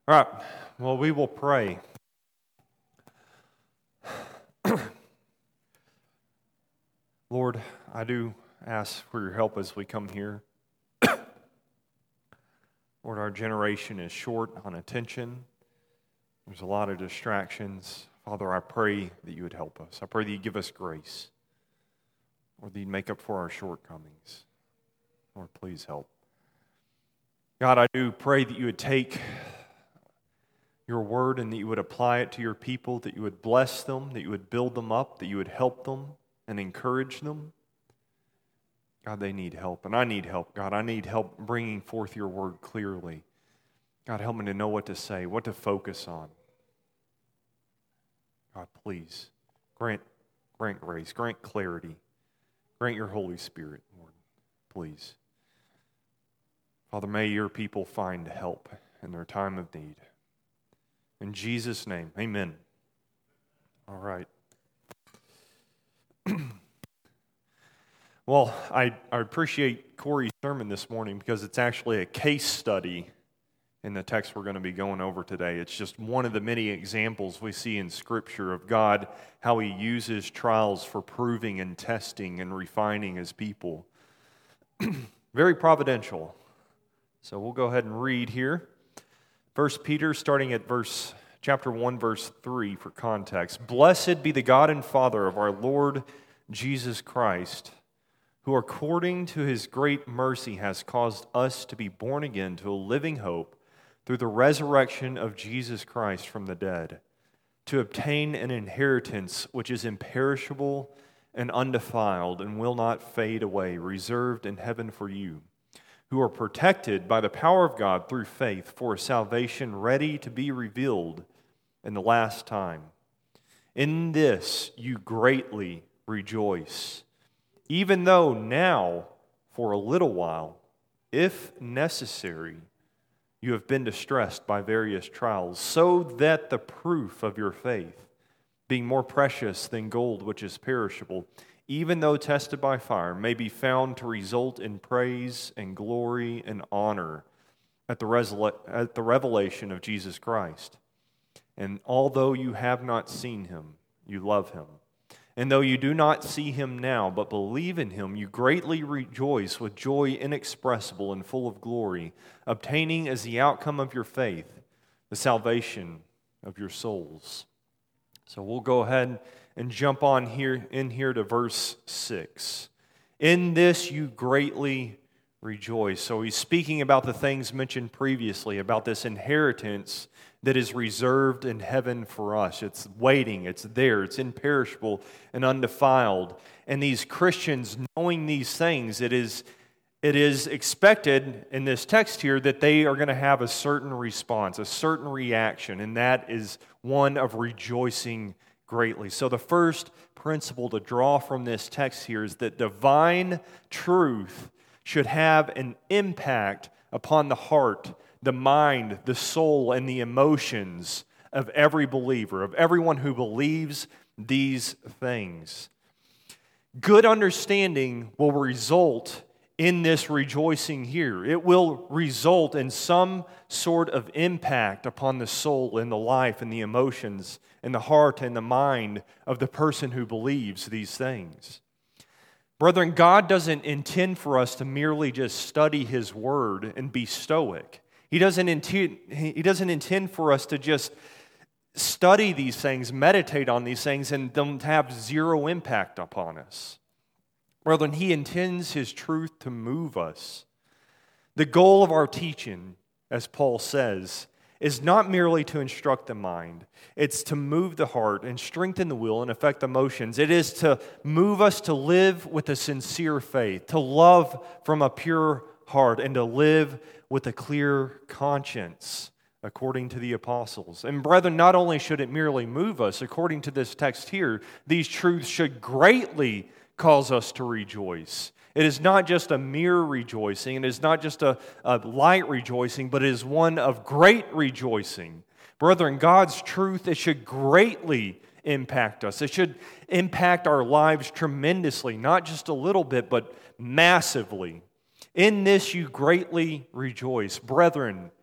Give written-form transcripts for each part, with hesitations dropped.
All right, well, we will pray. Lord, I do ask for your help as we come here. Lord, our generation is short on attention. There's a lot of distractions. Father, I pray that you would help us. I pray that you give us grace. Lord, that you'd make up for our shortcomings. Lord, please help. God, I do pray that you would take your word and that you would apply it to your people, that you would bless them, that you would build them up, that you would help them and encourage them. God, they need help, and I need help. God, I need help bringing forth your word clearly. God, help me to know what to say, what to focus on. God, please, grant grace, grant clarity, grant your Holy Spirit, Lord, please. Father, may your people find help in their time of need. In Jesus' name, amen. All right. Well, I appreciate Corey's sermon this morning because it's actually a case study in the text we're going to be going over today. It's just one of the many examples we see in Scripture of God, how He uses trials for proving and testing and refining His people. Very providential. So we'll go ahead and read here. 1 Peter, starting at chapter 1, verse 3 for context. Blessed be the God and Father of our Lord Jesus Christ, who according to His great mercy has caused us to be born again to a living hope through the resurrection of Jesus Christ from the dead, to obtain an inheritance which is imperishable and undefiled and will not fade away, reserved in heaven for you, who are protected by the power of God through faith for a salvation ready to be revealed in the last time. In this you greatly rejoice, even though now, for a little while, if necessary, you have been distressed by various trials, so that the proof of your faith, being more precious than gold which is perishable, even though tested by fire, may be found to result in praise and glory and honor at the revelation of Jesus Christ. And although you have not seen Him, you love Him. And though you do not see Him now, but believe in Him, you greatly rejoice with joy inexpressible and full of glory, obtaining as the outcome of your faith the salvation of your souls. So we'll go ahead and jump on in here to verse 6. In this you greatly rejoice. So he's speaking about the things mentioned previously, about this inheritance that is reserved in heaven for us. It's waiting, it's there, it's imperishable and undefiled. And these Christians, knowing these things, it is expected in this text here that they are going to have a certain response, a certain reaction, and that is one of rejoicing greatly. So the first principle to draw from this text here is that divine truth should have an impact upon the heart, the mind, the soul, and the emotions of every believer, of everyone who believes these things. Good understanding will result in this rejoicing here. It will result in some sort of impact upon the soul and the life and the emotions and the heart and the mind of the person who believes these things. Brethren, God doesn't intend for us to merely just study His Word and be stoic. He doesn't intend for us to just study these things, meditate on these things, and them to have zero impact upon us. Brethren, He intends His truth to move us. The goal of our teaching, as Paul says, is not merely to instruct the mind. It's to move the heart and strengthen the will and affect the emotions. It is to move us to live with a sincere faith, to love from a pure heart, and to live with a clear conscience, according to the apostles. And brethren, not only should it merely move us, according to this text here, these truths should greatly cause us to rejoice. It is not just a mere rejoicing, it is not just a light rejoicing, but it is one of great rejoicing. Brethren, God's truth, it should greatly impact us. It should impact our lives tremendously, not just a little bit, but massively. In this you greatly rejoice. Brethren,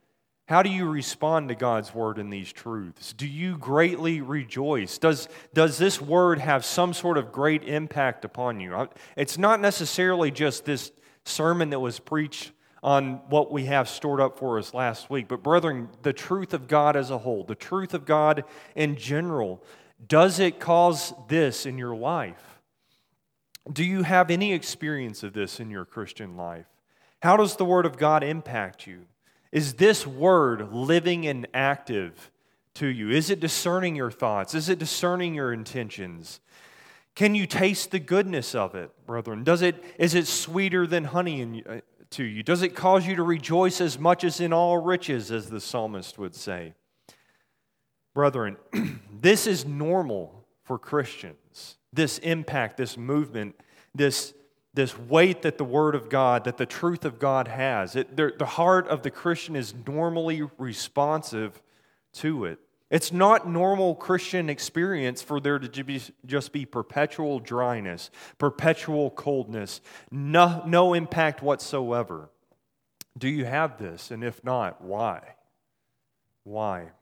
How do you respond to God's word in these truths? Do you greatly rejoice? Does this word have some sort of great impact upon you? It's not necessarily just this sermon that was preached on what we have stored up for us last week, but brethren, the truth of God as a whole, the truth of God in general, does it cause this in your life? Do you have any experience of this in your Christian life? How does the word of God impact you? Is this word living and active to you? Is it discerning your thoughts? Is it discerning your intentions? Can you taste the goodness of it, brethren? Is it sweeter than honey to you? Does it cause you to rejoice as much as in all riches, as the psalmist would say? Brethren, this is normal for Christians. This impact, this movement, this weight that the Word of God, that the truth of God has. The heart of the Christian is normally responsive to it. It's not normal Christian experience for there to just be perpetual dryness, perpetual coldness, no impact whatsoever. Do you have this? And if not, why? Why?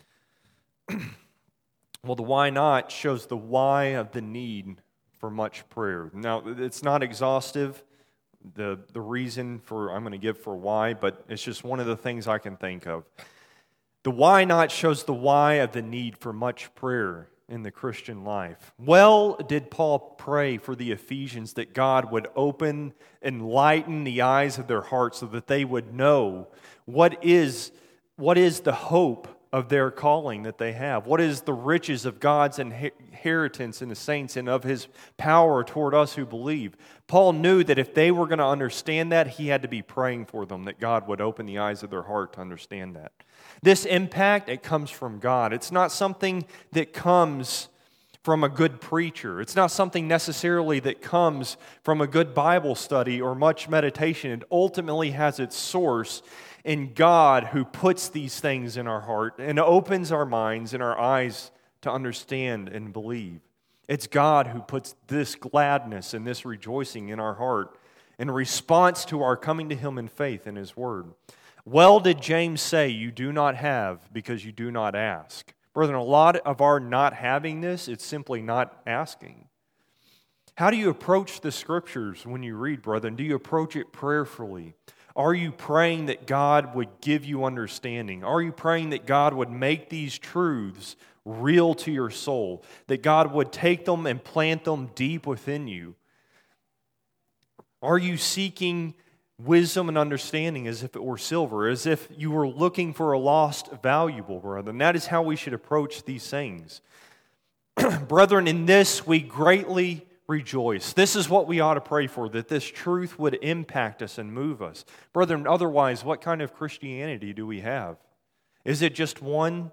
Well, the why not shows the why of the need for much prayer. Now, it's not exhaustive, the reason I'm going to give for why, but it's just one of the things I can think of. The why not shows the why of the need for much prayer in the Christian life. Well, did Paul pray for the Ephesians that God would enlighten the eyes of their hearts so that they would know what is the hope of their calling that they have. What is the riches of God's inheritance in the saints and of His power toward us who believe? Paul knew that if they were going to understand that, he had to be praying for them, that God would open the eyes of their heart to understand that. This impact, it comes from God. It's not something that comes from a good preacher. It's not something necessarily that comes from a good Bible study or much meditation. It ultimately has its source in God, who puts these things in our heart and opens our minds and our eyes to understand and believe. It's God who puts this gladness and this rejoicing in our heart in response to our coming to Him in faith in His Word. Well did James say, you do not have because you do not ask. Brethren, a lot of our not having this, it's simply not asking. How do you approach the Scriptures when you read, brethren? Do you approach it prayerfully? Are you praying that God would give you understanding? Are you praying that God would make these truths real to your soul? That God would take them and plant them deep within you? Are you seeking wisdom and understanding as if it were silver, as if you were looking for a lost valuable, brethren? That is how we should approach these things. Brethren, in this we greatly rejoice. This is what we ought to pray for, that this truth would impact us and move us. Brethren, otherwise, what kind of Christianity do we have? Is it just one,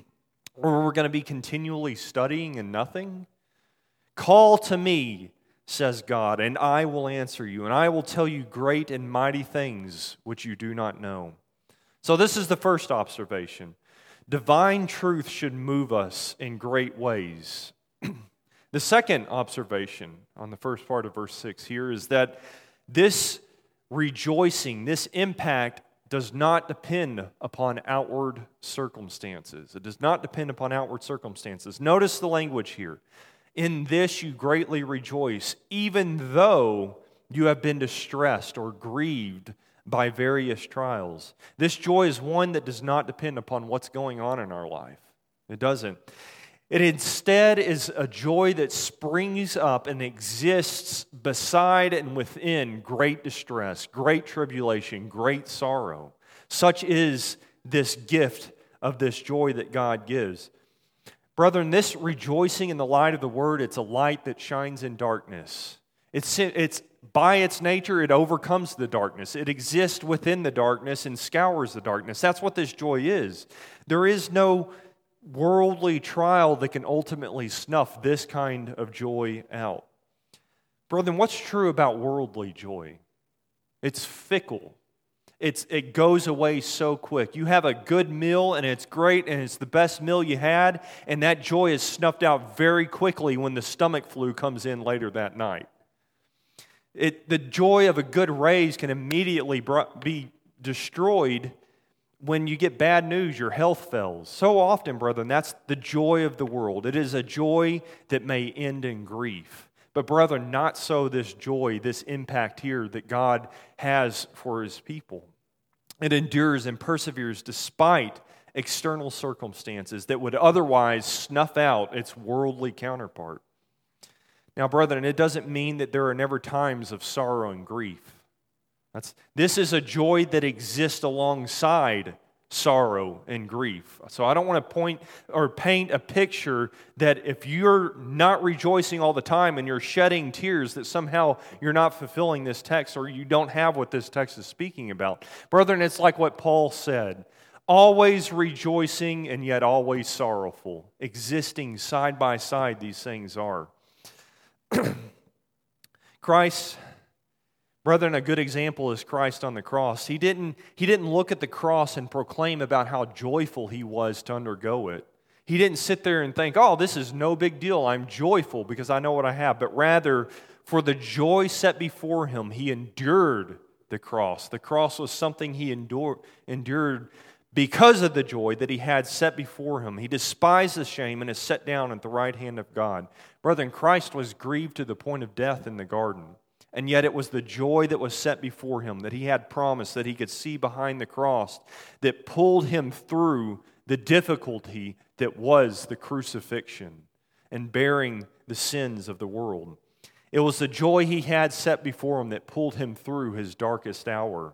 or we're going to be continually studying and nothing? Call to me, says God, and I will answer you, and I will tell you great and mighty things which you do not know. So this is the first observation. Divine truth should move us in great ways. The second observation on the first part of verse 6 here is that this rejoicing, this impact, does not depend upon outward circumstances. It does not depend upon outward circumstances. Notice the language here. In this you greatly rejoice, even though you have been distressed or grieved by various trials. This joy is one that does not depend upon what's going on in our life. It doesn't. It instead is a joy that springs up and exists beside and within great distress, great tribulation, great sorrow. Such is this gift of this joy that God gives. Brethren, this rejoicing in the light of the Word, it's a light that shines in darkness. It's by its nature, it overcomes the darkness. It exists within the darkness and scours the darkness. That's what this joy is. There is no worldly trial that can ultimately snuff this kind of joy out. Brethren, what's true about worldly joy? It's fickle. It goes away so quick. You have a good meal and it's great and it's the best meal you had, and that joy is snuffed out very quickly when the stomach flu comes in later that night. The joy of a good raise can immediately be destroyed when you get bad news, your health fails. So often, brethren, that's the joy of the world. It is a joy that may end in grief. But brethren, not so this joy, this impact here that God has for His people. It endures and perseveres despite external circumstances that would otherwise snuff out its worldly counterpart. Now, brethren, it doesn't mean that there are never times of sorrow and grief. This is a joy that exists alongside sorrow and grief. So I don't want to point or paint a picture that if you're not rejoicing all the time and you're shedding tears, that somehow you're not fulfilling this text or you don't have what this text is speaking about. Brethren, it's like what Paul said. Always rejoicing and yet always sorrowful. Existing side by side, these things are. Christ, brethren, a good example is Christ on the cross. He didn't look at the cross and proclaim about how joyful He was to undergo it. He didn't sit there and think, oh, this is no big deal. I'm joyful because I know what I have. But rather, for the joy set before Him, He endured the cross. The cross was something He endured because of the joy that He had set before Him. He despised the shame and is set down at the right hand of God. Brethren, Christ was grieved to the point of death in the garden. And yet it was the joy that was set before Him, that He had promised, that He could see behind the cross, that pulled Him through the difficulty that was the crucifixion and bearing the sins of the world. It was the joy He had set before Him that pulled Him through His darkest hour.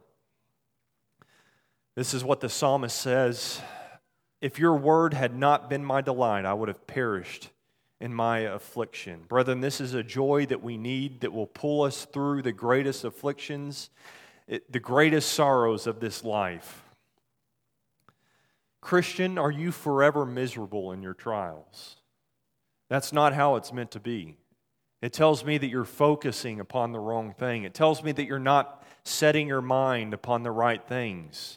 This is what the psalmist says, if your word had not been my delight, I would have perished in my affliction. Brethren, this is a joy that we need that will pull us through the greatest afflictions, the greatest sorrows of this life. Christian, are you forever miserable in your trials? That's not how it's meant to be. It tells me that you're focusing upon the wrong thing. It tells me that you're not setting your mind upon the right things.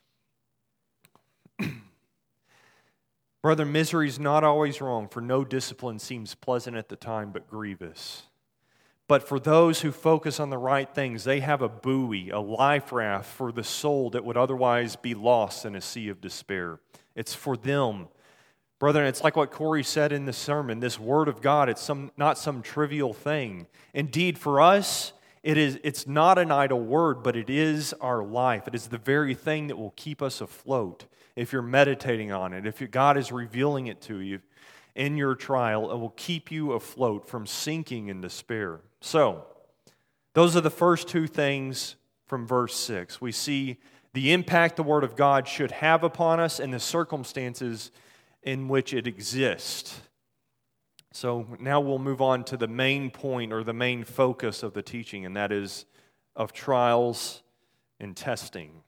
Brother, misery is not always wrong, for no discipline seems pleasant at the time, but grievous. But for those who focus on the right things, they have a buoy, a life raft for the soul that would otherwise be lost in a sea of despair. It's for them. Brethren, it's like what Corey said in the sermon, this Word of God, it's not some trivial thing. Indeed, for us, it's not an idle word, but it is our life. It is the very thing that will keep us afloat. If you're meditating on it, if God is revealing it to you in your trial, it will keep you afloat from sinking in despair. So, those are the first two things from verse 6. We see the impact the Word of God should have upon us and the circumstances in which it exists. So now we'll move on to the main point or the main focus of the teaching, and that is of trials and testing.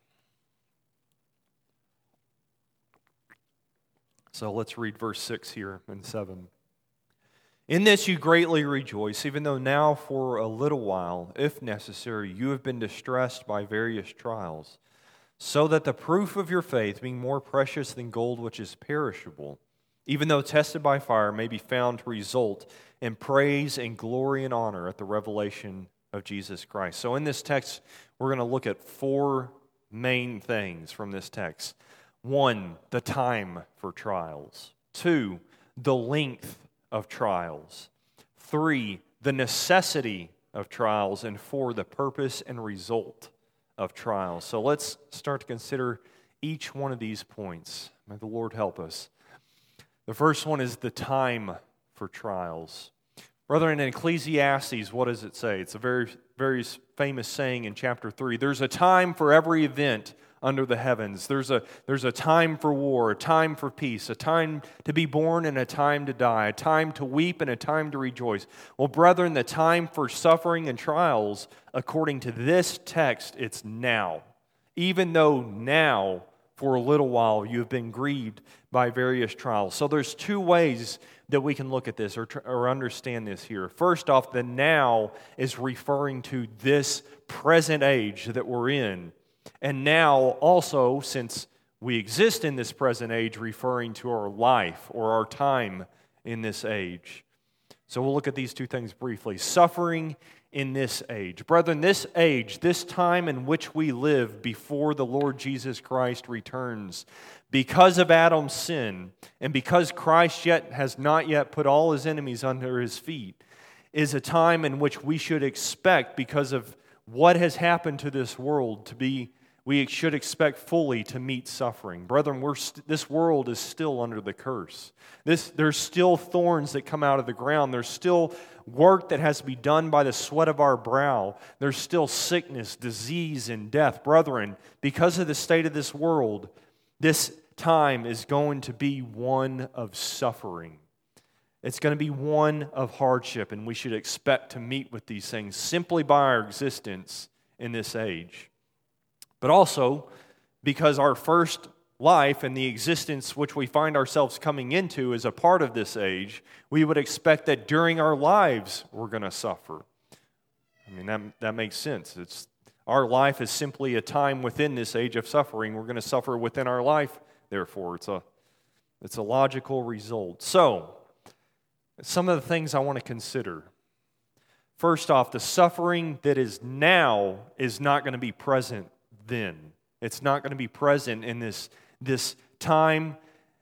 So let's read verse 6 here and 7. In this you greatly rejoice, even though now for a little while, if necessary, you have been distressed by various trials, so that the proof of your faith, being more precious than gold which is perishable, even though tested by fire, may be found to result in praise and glory and honor at the revelation of Jesus Christ. So in this text, we're going to look at four main things from this text. 1, the time for trials. 2, the length of trials. 3, the necessity of trials. And 4, the purpose and result of trials. So let's start to consider each one of these points. May the Lord help us. The first one is the time for trials. Brethren, in Ecclesiastes, what does it say? It's a very, very famous saying in chapter 3. There's a time for every event under the heavens. There's a time for war, a time for peace, a time to be born and a time to die, a time to weep and a time to rejoice. Well, brethren, the time for suffering and trials, according to this text, it's now. Even though now, for a little while, you have been grieved by various trials. So there's two ways that we can look at this or understand this here. First off, the now is referring to this present age that we're in. And now also, since we exist in this present age, referring to our life or our time in this age. So we'll look at these two things briefly. Suffering in this age. Brethren, this age, this time in which we live before the Lord Jesus Christ returns, because of Adam's sin, and because Christ has not yet put all his enemies under his feet, is a time in which we should expect, because of what has happened to this world, we should expect fully to meet suffering. Brethren, this world is still under the curse. There's still thorns that come out of the ground. There's still work that has to be done by the sweat of our brow. There's still sickness, disease, and death. Brethren, because of the state of this world, this time is going to be one of suffering. It's going to be one of hardship, and we should expect to meet with these things simply by our existence in this age. But also, because our first life and the existence which we find ourselves coming into is a part of this age, we would expect that during our lives we're going to suffer. I mean, that makes sense. Our life is simply a time within this age of suffering. We're going to suffer within our life, therefore. It's a logical result. So, some of the things I want to consider. First off, the suffering that is now is not going to be present then. It's not going to be present in this time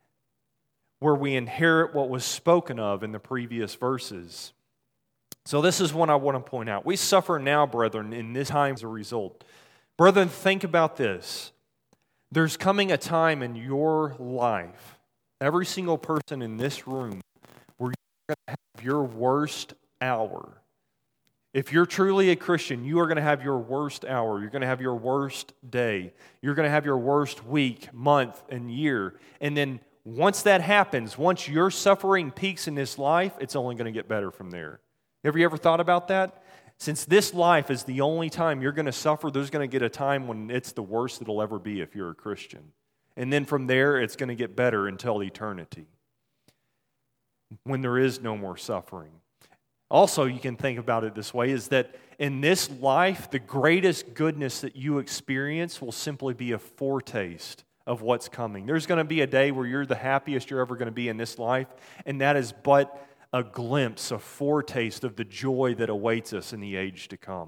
where we inherit what was spoken of in the previous verses. So this is what I want to point out. We suffer now, brethren, in this time as a result. Brethren, think about this. There's coming a time in your life, every single person in this room, where you're going to have your worst hour. If you're truly a Christian, you are going to have your worst hour. You're going to have your worst day. You're going to have your worst week, month, and year. And then once that happens, once your suffering peaks in this life, it's only going to get better from there. Have you ever thought about that? Since this life is the only time you're going to suffer, there's going to get a time when it's the worst it'll ever be if you're a Christian. And then from there, it's going to get better until eternity, when there is no more suffering. Also, you can think about it this way, is that in this life, the greatest goodness that you experience will simply be a foretaste of what's coming. There's going to be a day where you're the happiest you're ever going to be in this life, and that is but a glimpse, a foretaste of the joy that awaits us in the age to come.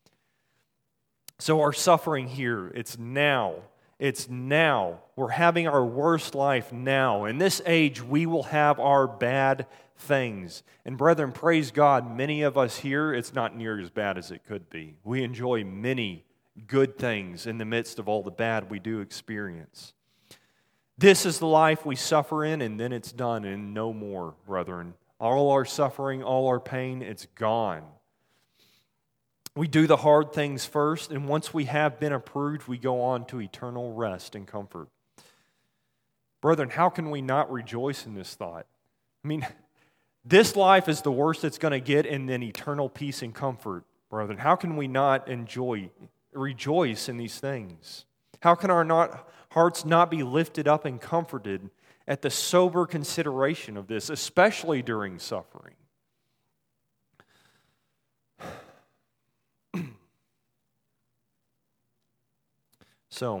So our suffering here, it's now. It's now. We're having our worst life now. In this age, we will have our bad things. And brethren, praise God, many of us here, it's not near as bad as it could be. We enjoy many good things in the midst of all the bad we do experience. This is the life we suffer in, and then it's done, and no more, brethren. All our suffering, all our pain, it's gone. We do the hard things first, and once we have been approved, we go on to eternal rest and comfort. Brethren, how can we not rejoice in this thought? I mean, this life is the worst it's going to get, and then eternal peace and comfort, brethren. How can we not rejoice in these things? How can our hearts not be lifted up and comforted at the sober consideration of this, especially during suffering? So,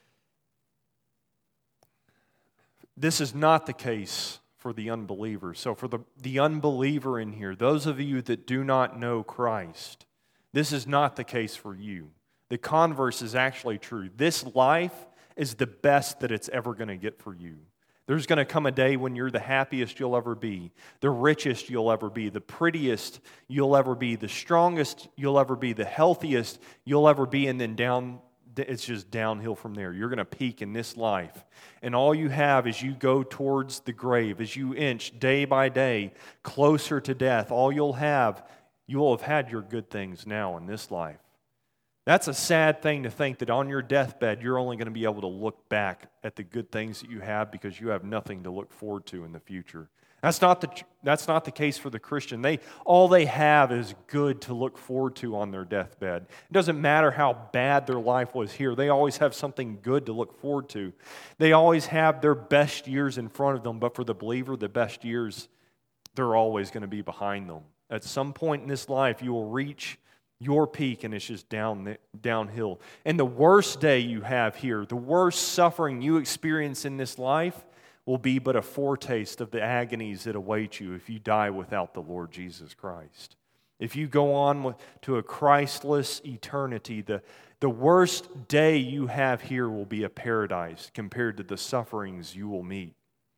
this is not the case for the unbeliever. So for the unbeliever in here, those of you that do not know Christ, this is not the case for you. The converse is actually true. This life is the best that it's ever going to get for you. There's going to come a day when you're the happiest you'll ever be, the richest you'll ever be, the prettiest you'll ever be, the strongest you'll ever be, the healthiest you'll ever be, and then it's just downhill from there. You're going to peak in this life. And all you have as you go towards the grave, as you inch day by day closer to death, all you'll have had your good things now in this life. That's a sad thing to think that on your deathbed, you're only going to be able to look back at the good things that you have because you have nothing to look forward to in the future. That's not the case for the Christian. All they have is good to look forward to on their deathbed. It doesn't matter how bad their life was here. They always have something good to look forward to. They always have their best years in front of them, but for the believer, the best years, they're always going to be behind them. At some point in this life, you will reach your peak, and it's just downhill. And the worst day you have here, the worst suffering you experience in this life, will be but a foretaste of the agonies that await you if you die without the Lord Jesus Christ. If you go on to a Christless eternity, the worst day you have here will be a paradise compared to the sufferings you will meet.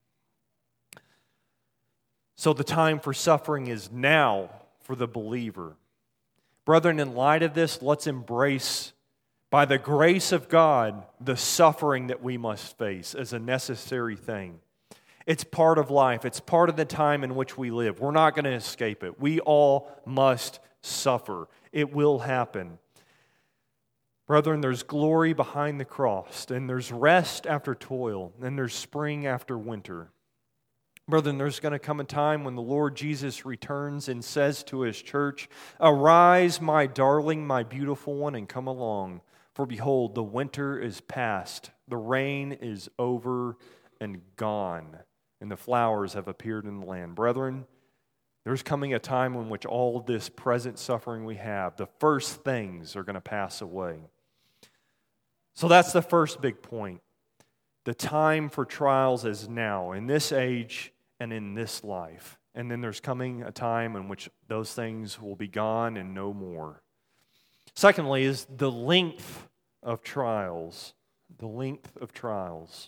So the time for suffering is now for the believer. Brethren, in light of this, let's embrace, by the grace of God, the suffering that we must face as a necessary thing. It's part of life. It's part of the time in which we live. We're not going to escape it. We all must suffer. It will happen. Brethren, there's glory behind the cross, and there's rest after toil, and there's spring after winter. Brethren, there's going to come a time when the Lord Jesus returns and says to His church, "Arise, my darling, my beautiful one, and come along. For behold, the winter is past, the rain is over and gone, and the flowers have appeared in the land." Brethren, there's coming a time in which all of this present suffering we have, the first things are going to pass away. So that's the first big point. The time for trials is now, in this age and in this life. And then there's coming a time in which those things will be gone and no more. Secondly is the length of trials. The length of trials.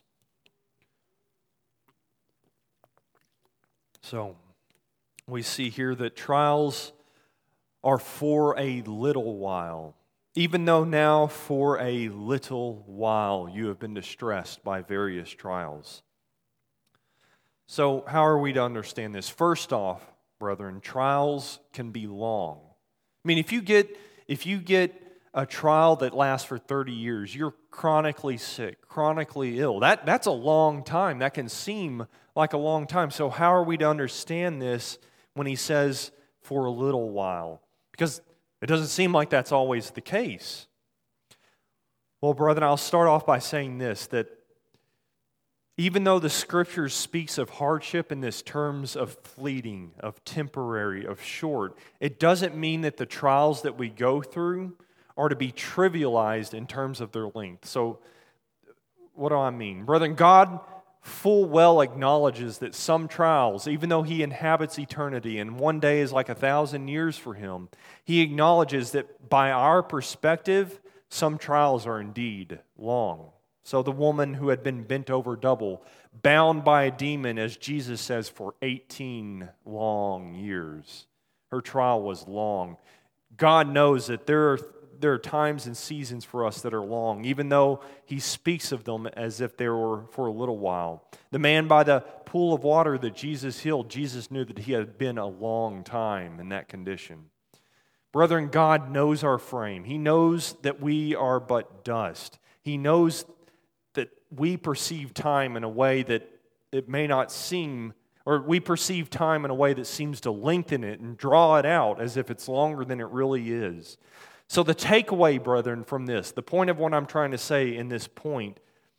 So, we see here that trials are for a little while. Even though now for a little while you have been distressed by various trials. So how are we to understand this? First off, brethren, trials can be long. I mean, if you get a trial that lasts for 30 years, you're chronically sick, chronically ill. That's a long time. That can seem like a long time. So how are we to understand this when he says for a little while? Because it doesn't seem like that's always the case. Well, brethren, I'll start off by saying this, that even though the Scripture speaks of hardship in this terms of fleeting, of temporary, of short, it doesn't mean that the trials that we go through are to be trivialized in terms of their length. So, what do I mean? Brethren, God full well acknowledges that some trials, even though He inhabits eternity and one day is like 1,000 years for Him, He acknowledges that by our perspective, some trials are indeed long. So the woman who had been bent over double, bound by a demon, as Jesus says, for 18 long years. Her trial was long. God knows that there are times and seasons for us that are long, even though He speaks of them as if they were for a little while. The man by the pool of water that Jesus healed, Jesus knew that he had been a long time in that condition. Brethren, God knows our frame. He knows that we are but dust. He knows that we perceive time in a way that it may not seem, or we perceive time in a way that seems to lengthen it and draw it out as if it's longer than it really is. So the takeaway, brethren, from this, the point of what I'm trying to say in this point,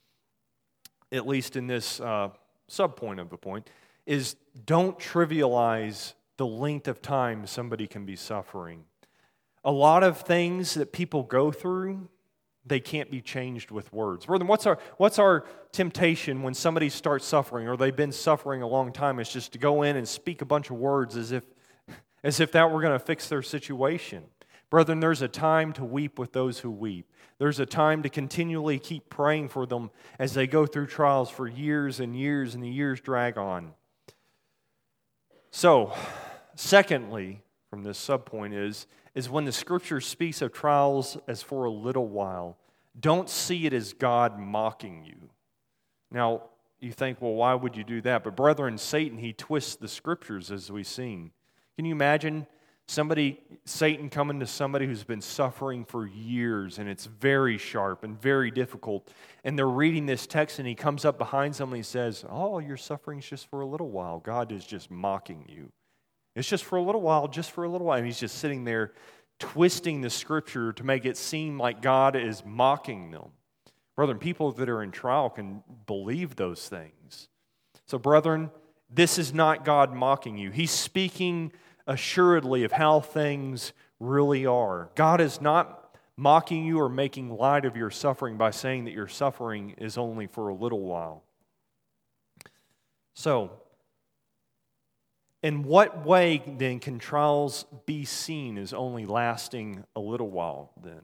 at least in this sub-point of the point, is don't trivialize the length of time somebody can be suffering. A lot of things that people go through, they can't be changed with words. Brethren, what's our temptation when somebody starts suffering or they've been suffering a long time? It's just to go in and speak a bunch of words as if that were going to fix their situation. Brethren, there's a time to weep with those who weep. There's a time to continually keep praying for them as they go through trials for years and years, and the years drag on. So, secondly, from this subpoint is when the Scripture speaks of trials as for a little while, don't see it as God mocking you. Now, you think, well, why would you do that? But brethren, Satan, he twists the Scriptures as we've seen. Can you imagine Satan coming to somebody who's been suffering for years, and it's very sharp and very difficult, and they're reading this text, and he comes up behind them and he says, "Oh, your suffering's just for a little while. God is just mocking you. It's just for a little while, just for a little while." And he's just sitting there twisting the Scripture to make it seem like God is mocking them. Brethren, people that are in trial can believe those things. So, brethren, this is not God mocking you. He's speaking assuredly of how things really are. God is not mocking you or making light of your suffering by saying that your suffering is only for a little while. So, in what way then can trials be seen as only lasting a little while then?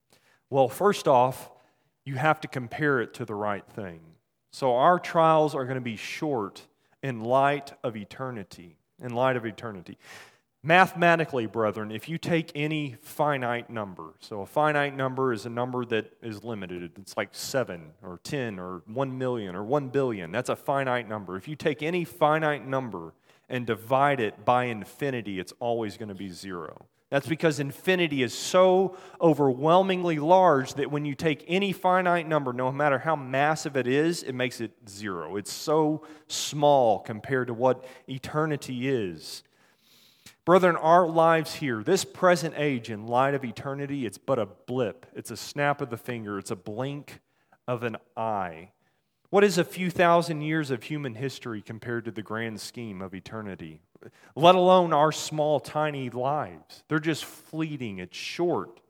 Well, first off, you have to compare it to the right thing. So our trials are going to be short in light of eternity. In light of eternity. Mathematically, brethren, if you take any finite number, so a finite number is a number that is limited. It's like 7 or 10 or 1 million or 1 billion. That's a finite number. If you take any finite number and divide it by infinity, it's always going to be 0. That's because infinity is so overwhelmingly large that when you take any finite number, no matter how massive it is, it makes it 0. It's so small compared to what eternity is. Brethren, our lives here, this present age in light of eternity, it's but a blip. It's a snap of the finger. It's a blink of an eye. What is a few thousand years of human history compared to the grand scheme of eternity? Let alone our small, tiny lives. They're just fleeting. It's short.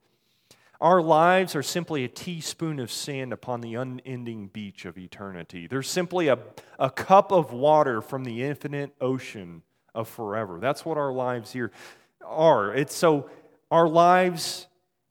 Our lives are simply a teaspoon of sand upon the unending beach of eternity. They're simply a cup of water from the infinite ocean of forever. That's what our lives here are. So our lives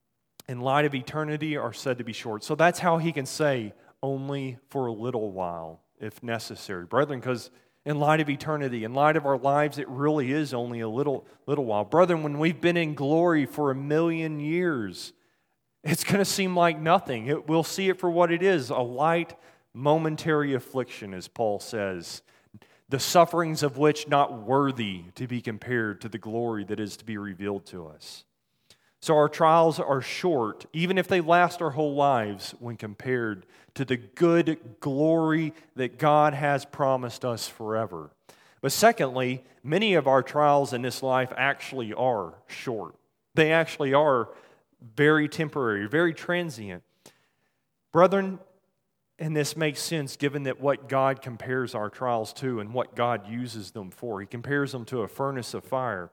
in light of eternity are said to be short. So that's how he can say, only for a little while, if necessary. Brethren, because in light of eternity, in light of our lives, it really is only a little while. Brethren, when we've been in glory for 1,000,000 years, it's going to seem like nothing. We'll see it for what it is, a light, momentary affliction, as Paul says, the sufferings of which not worthy to be compared to the glory that is to be revealed to us. So our trials are short, even if they last our whole lives, when compared to the good glory that God has promised us forever. But secondly, many of our trials in this life actually are short. They actually are very temporary, very transient. Brethren, and this makes sense given that what God compares our trials to and what God uses them for. He compares them to a furnace of fire.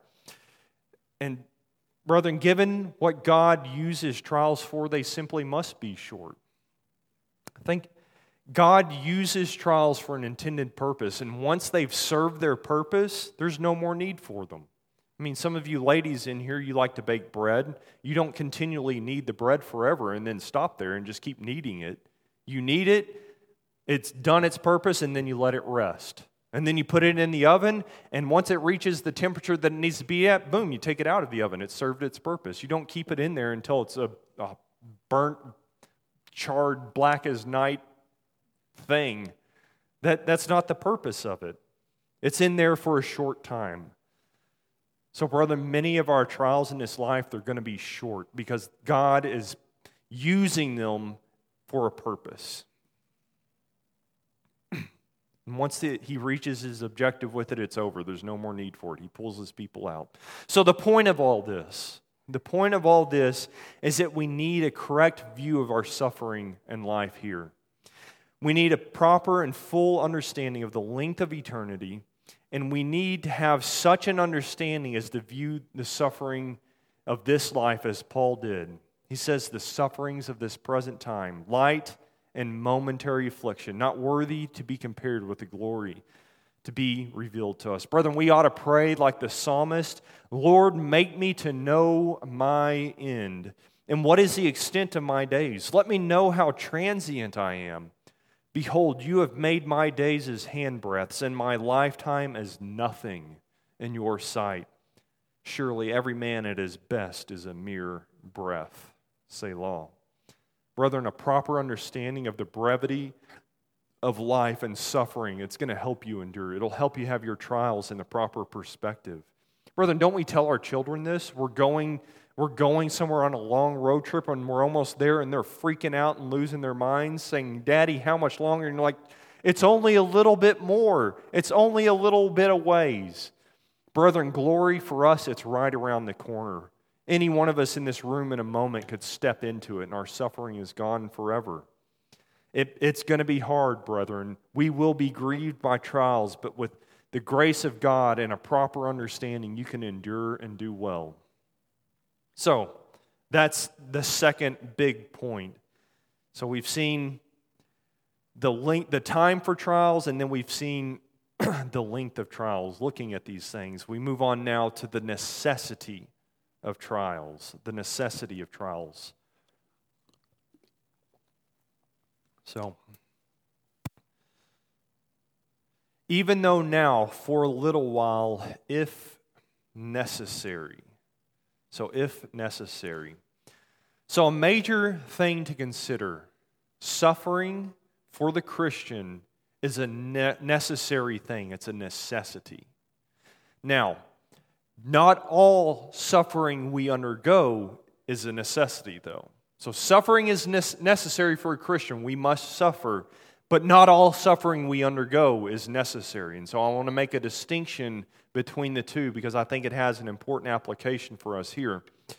And brethren, given what God uses trials for, they simply must be short. I think God uses trials for an intended purpose, and once they've served their purpose, there's no more need for them. I mean, some of you ladies in here, you like to bake bread. You don't continually knead the bread forever and then stop there and just keep kneading it. You knead it, it's done its purpose, and then you let it rest. And then you put it in the oven, and once it reaches the temperature that it needs to be at, boom, you take it out of the oven. It served its purpose. You don't keep it in there until it's a burnt, charred, black as night thing. That's not the purpose of it. It's in there for a short time. So, brother, many of our trials in this life, they're going to be short because God is using them for a purpose. And once he reaches his objective with it, it's over. There's no more need for it. He pulls his people out. So the point of all this is that we need a correct view of our suffering and life here. We need a proper and full understanding of the length of eternity, and we need to have such an understanding as to view the suffering of this life as Paul did. He says the sufferings of this present time, light and momentary affliction, not worthy to be compared with the glory to be revealed to us. Brethren, we ought to pray like the psalmist, Lord, make me to know my end. And what is the extent of my days? Let me know how transient I am. Behold, you have made my days as handbreadths, and my lifetime as nothing in your sight. Surely every man at his best is a mere breath. Selah. Brethren, a proper understanding of the brevity of life and suffering, it's going to help you endure. It'll help you have your trials in the proper perspective. Brethren, don't we tell our children this? We're going somewhere on a long road trip and we're almost there and they're freaking out and losing their minds, saying, Daddy, how much longer? And you're like, it's only a little bit more. It's only a little bit of ways. Brethren, glory for us, it's right around the corner. Any one of us in this room in a moment could step into it and our suffering is gone forever. It's going to be hard, brethren. We will be grieved by trials, but with the grace of God and a proper understanding, you can endure and do well. So, that's the second big point. So we've seen the time for trials, and then we've seen the length of trials, looking at these things. We move on now to the necessity of trials. The necessity of trials. So, even though now, for a little while, if necessary. So, if necessary. So, a major thing to consider, suffering for the Christian is a necessary thing. It's a necessity. Now, not all suffering we undergo is a necessity, though. So suffering is necessary for a Christian. We must suffer. But not all suffering we undergo is necessary. And so I want to make a distinction between the two because I think it has an important application for us here.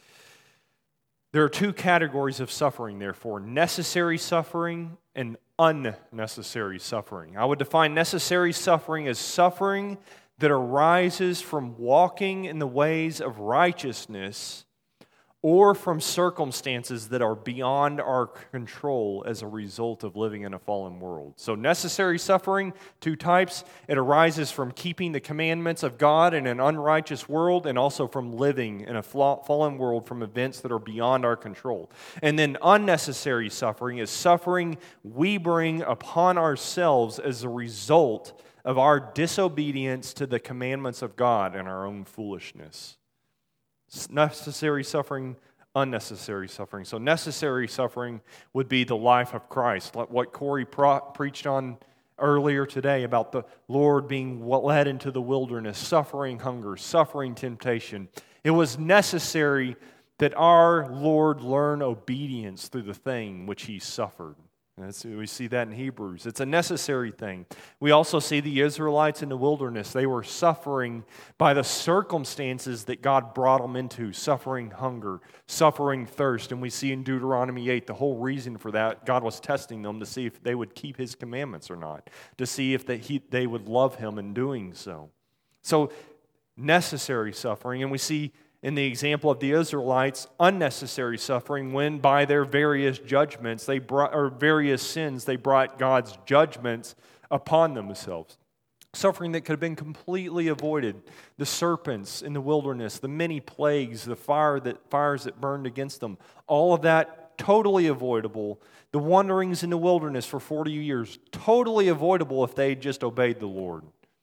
There are two categories of suffering, therefore, necessary suffering and unnecessary suffering. I would define necessary suffering as suffering that arises from walking in the ways of righteousness or from circumstances that are beyond our control as a result of living in a fallen world. So necessary suffering, two types. It arises from keeping the commandments of God in an unrighteous world and also from living in a fallen world from events that are beyond our control. And then unnecessary suffering is suffering we bring upon ourselves as a result of our disobedience to the commandments of God and our own foolishness. Necessary suffering, unnecessary suffering. So necessary suffering would be the life of Christ, like what Corey preached on earlier today about the Lord being led into the wilderness, suffering hunger, suffering temptation. It was necessary that our Lord learn obedience through the thing which He suffered. We see that in Hebrews. It's a necessary thing. We also see the Israelites in the wilderness. They were suffering by the circumstances that God brought them into, suffering hunger, suffering thirst. And we see in Deuteronomy 8 the whole reason for that. God was testing them to see if they would keep His commandments or not, to see if they would love Him in doing so. So, necessary suffering. And we see in the example of the Israelites, unnecessary suffering when by their various judgments, various sins, they brought God's judgments upon themselves. Suffering that could have been completely avoided. The serpents in the wilderness, the many plagues, the fires that burned against them, all of that totally avoidable. The wanderings in the wilderness for 40 years, totally avoidable if they just obeyed the Lord.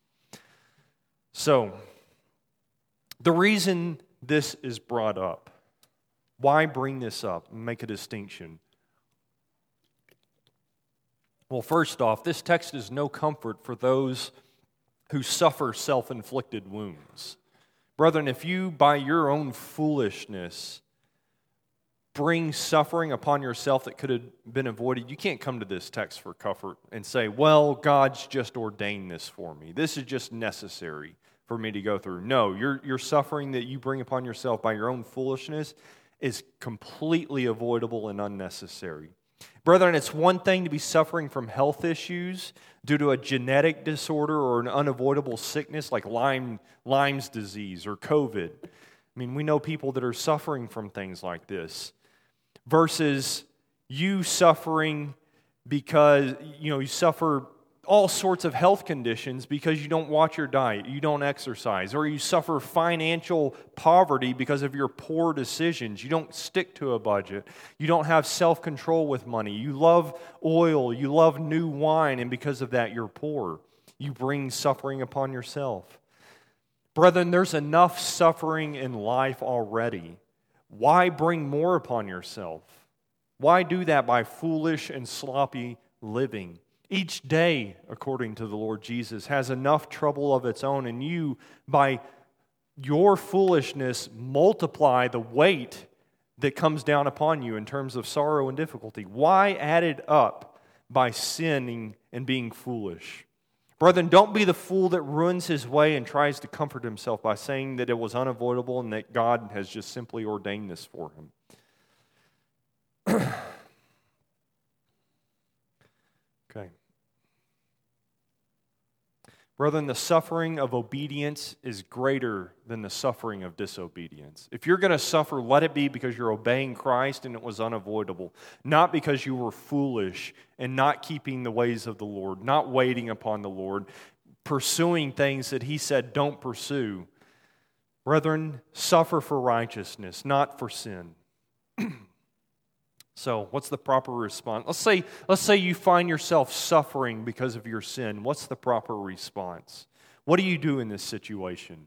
So, the reason this is brought up. Why bring this up and make a distinction? Well, first off, this text is no comfort for those who suffer self-inflicted wounds. Brethren, if you, by your own foolishness, bring suffering upon yourself that could have been avoided, you can't come to this text for comfort and say, well, God's just ordained this for me. This is just necessary for me to go through. No, your suffering that you bring upon yourself by your own foolishness is completely avoidable and unnecessary. Brethren, it's one thing to be suffering from health issues due to a genetic disorder or an unavoidable sickness like Lyme's disease or COVID. I mean, we know people that are suffering from things like this versus you suffering because, you suffer all sorts of health conditions because you don't watch your diet, you don't exercise, or you suffer financial poverty because of your poor decisions. You don't stick to a budget. You don't have self-control with money. You love oil, you love new wine, and because of that you're poor. You bring suffering upon yourself. Brethren, there's enough suffering in life already. Why bring more upon yourself? Why do that by foolish and sloppy living? Each day, according to the Lord Jesus, has enough trouble of its own, and you, by your foolishness, multiply the weight that comes down upon you in terms of sorrow and difficulty. Why add it up by sinning and being foolish? Brethren, don't be the fool that ruins his way and tries to comfort himself by saying that it was unavoidable and that God has just simply ordained this for him. Okay. Brethren, the suffering of obedience is greater than the suffering of disobedience. If you're going to suffer, let it be because you're obeying Christ and it was unavoidable, not because you were foolish and not keeping the ways of the Lord, not waiting upon the Lord, pursuing things that he said don't pursue. Brethren, suffer for righteousness, not for sin. So, what's the proper response? Let's say you find yourself suffering because of your sin. What's the proper response? What do you do in this situation?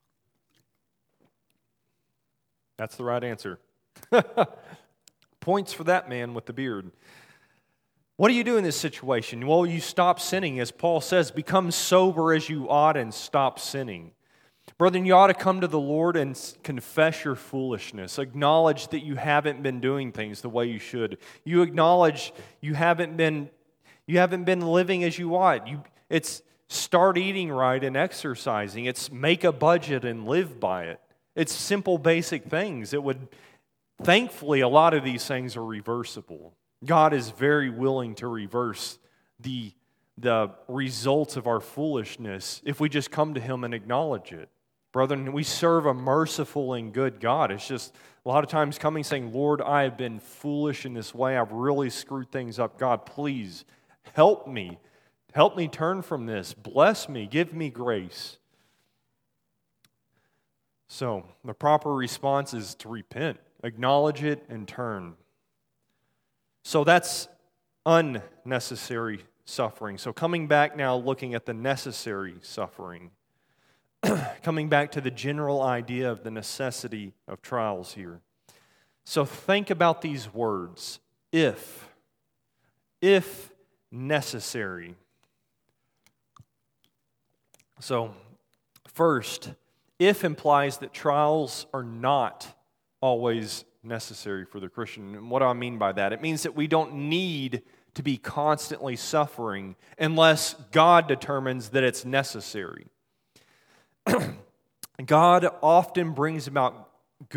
That's the right answer. Points for that man with the beard. What do you do in this situation? Well, you stop sinning. As Paul says, become sober as you ought and stop sinning. Brethren, you ought to come to the Lord and confess your foolishness. Acknowledge that you haven't been doing things the way you should. You acknowledge you haven't been living as you ought. It's start eating right and exercising. It's make a budget and live by it. It's simple, basic things. Thankfully, a lot of these things are reversible. God is very willing to reverse the results of our foolishness if we just come to Him and acknowledge it. Brethren, we serve a merciful and good God. It's just a lot of times coming saying, Lord, I have been foolish in this way. I've really screwed things up. God, please help me. Help me turn from this. Bless me. Give me grace. So, the proper response is to repent, acknowledge it, and turn. So that's unnecessary suffering. So coming back now, looking at the necessary suffering. Coming back to the general idea of the necessity of trials here. So think about these words. If necessary. So first, if implies that trials are not always necessary for the Christian. And what do I mean by that? It means that we don't need to be constantly suffering unless God determines that it's necessary. God often brings about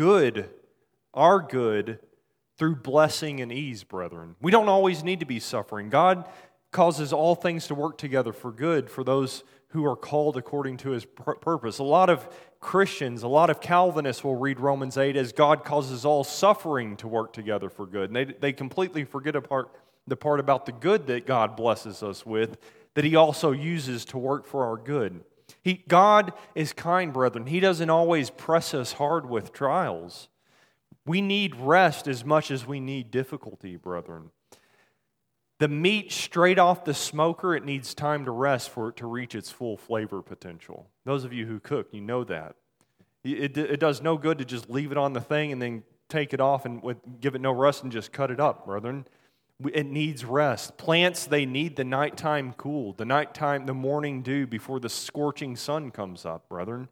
our good, through blessing and ease, brethren. We don't always need to be suffering. God causes all things to work together for good for those who are called according to His purpose. A lot of Christians, a lot of Calvinists will read Romans 8 as God causes all suffering to work together for good. And they completely forget the part about the good that God blesses us with, that He also uses to work for our good. God is kind, brethren. He doesn't always press us hard with trials. We need rest as much as we need difficulty, brethren. The meat straight off the smoker, it needs time to rest for it to reach its full flavor potential. Those of you who cook, you know that. It does no good to just leave it on the thing and then take it off and give it no rest and just cut it up, brethren. It needs rest. Plants, they need the nighttime cool, the morning dew before the scorching sun comes up, brethren.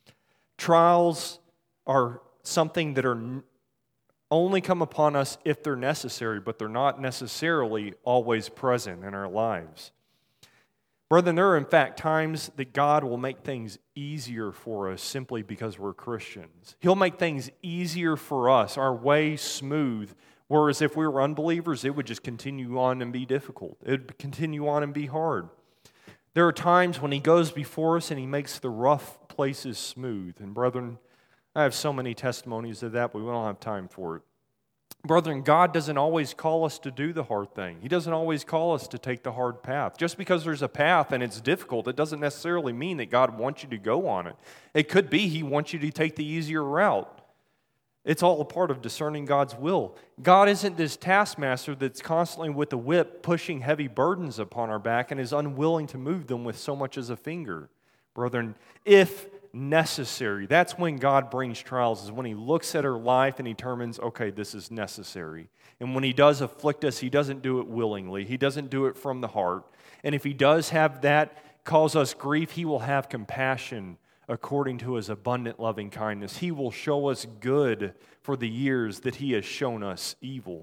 Trials are something that are only come upon us if they're necessary, but they're not necessarily always present in our lives. Brethren, there are in fact times that God will make things easier for us simply because we're Christians. He'll make things easier for us, our way smooth, whereas if we were unbelievers, it would just continue on and be difficult. It would continue on and be hard. There are times when He goes before us and He makes the rough places smooth. And brethren, I have so many testimonies of that, but we don't have time for it. Brethren, God doesn't always call us to do the hard thing. He doesn't always call us to take the hard path. Just because there's a path and it's difficult, it doesn't necessarily mean that God wants you to go on it. It could be He wants you to take the easier route. It's all a part of discerning God's will. God isn't this taskmaster that's constantly with the whip pushing heavy burdens upon our back and is unwilling to move them with so much as a finger. Brethren, if necessary, that's when God brings trials, is when He looks at our life and He determines, okay, this is necessary. And when He does afflict us, He doesn't do it willingly. He doesn't do it from the heart. And if He does have that cause us grief, He will have compassion according to His abundant loving kindness. He will show us good for the years that He has shown us evil.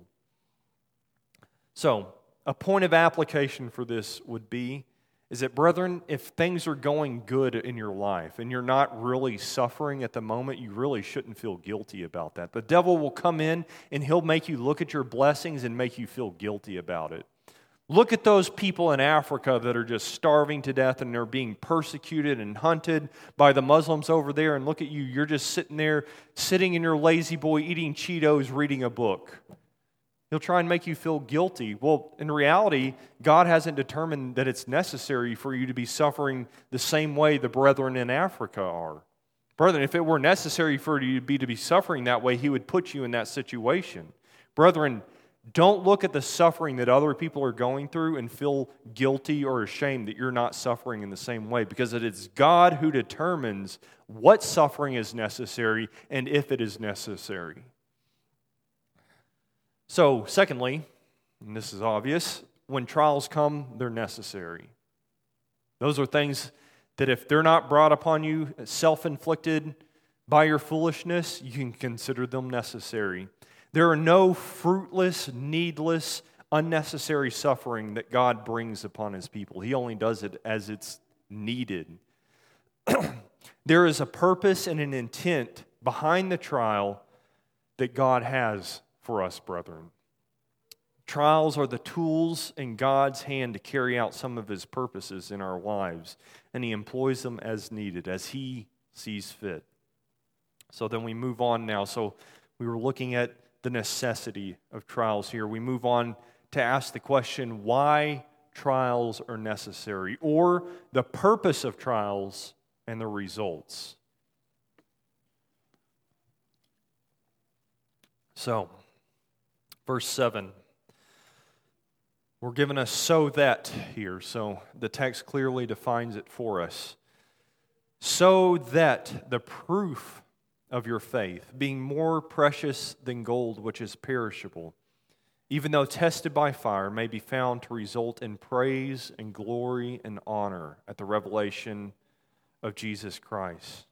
So, a point of application for this would be, is that, brethren, if things are going good in your life and you're not really suffering at the moment, you really shouldn't feel guilty about that. The devil will come in and he'll make you look at your blessings and make you feel guilty about it. Look at those people in Africa that are just starving to death and they're being persecuted and hunted by the Muslims over there, and look at you, you're just sitting there, sitting in your lazy boy, eating Cheetos, reading a book. He'll try and make you feel guilty. Well, in reality, God hasn't determined that it's necessary for you to be suffering the same way the brethren in Africa are. Brethren, if it were necessary for you to be suffering that way, He would put you in that situation. Brethren, don't look at the suffering that other people are going through and feel guilty or ashamed that you're not suffering in the same way, because it is God who determines what suffering is necessary and if it is necessary. So, secondly, and this is obvious, when trials come, they're necessary. Those are things that if they're not brought upon you, self-inflicted by your foolishness, you can consider them necessary. There are no fruitless, needless, unnecessary suffering that God brings upon His people. He only does it as it's needed. There is a purpose and an intent behind the trial that God has for us, brethren. Trials are the tools in God's hand to carry out some of His purposes in our lives, and He employs them as needed, as He sees fit. So then we move on now. So we were looking at the necessity of trials here. We move on to ask the question, why trials are necessary, or the purpose of trials and the results. So, verse 7, we're given a so that here, so the text clearly defines it for us. So that the proof of your faith, being more precious than gold which is perishable, even though tested by fire, may be found to result in praise and glory and honor at the revelation of Jesus Christ.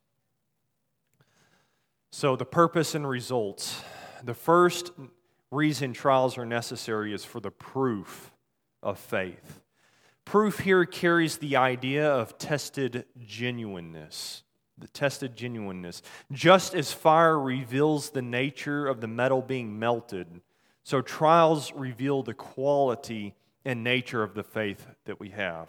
So the purpose and results. The first reason trials are necessary is for the proof of faith. Proof here carries the idea of tested genuineness. The tested genuineness. Just as fire reveals the nature of the metal being melted, so trials reveal the quality and nature of the faith that we have.